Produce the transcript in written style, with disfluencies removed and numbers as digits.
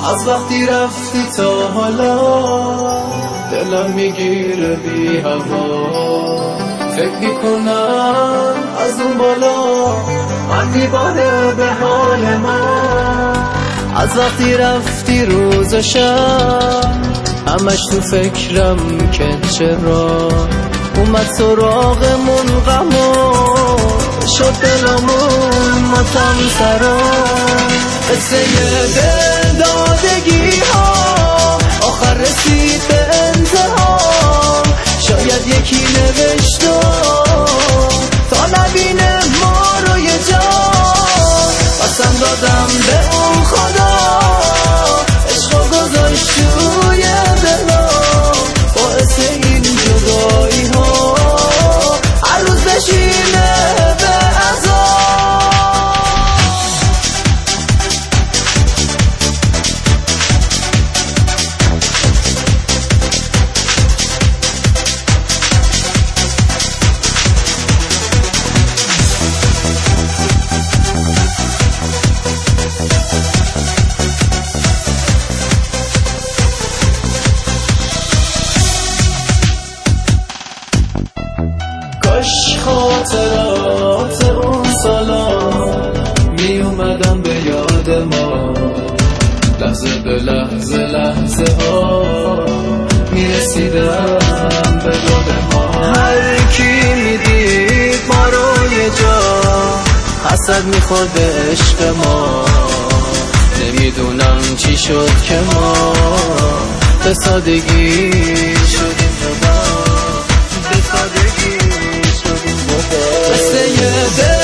از وقتی رفتی تا حالا دلم میگیره بی هوا. فکر میکنم از اون بالا من دیوانه به حال من. از وقتی رفتی روز و شب همش تو فکرم که چرا اومد سراغمون غمون شد دلمون ماتم سرا. قصه دل دادگی ها آخر رسید به انتها. شاید یکی نوشته تا نبینه ما رو یه جا. قسم دادم به اون خدا عشق گذاشت توی دلم باعث این جدایی ها هر روز بشینه به عذاب. کاش خاطرات اون سالا می اومدم به یاد ما. لحظه به لحظه لحظه ها می رسیدم به یاد ما. هر کی می دید ما رو یه جا حسد می خورد به عشق ما. نمیدونم چی شد که ما به سادگی شدیم جدا. به سادگی قصه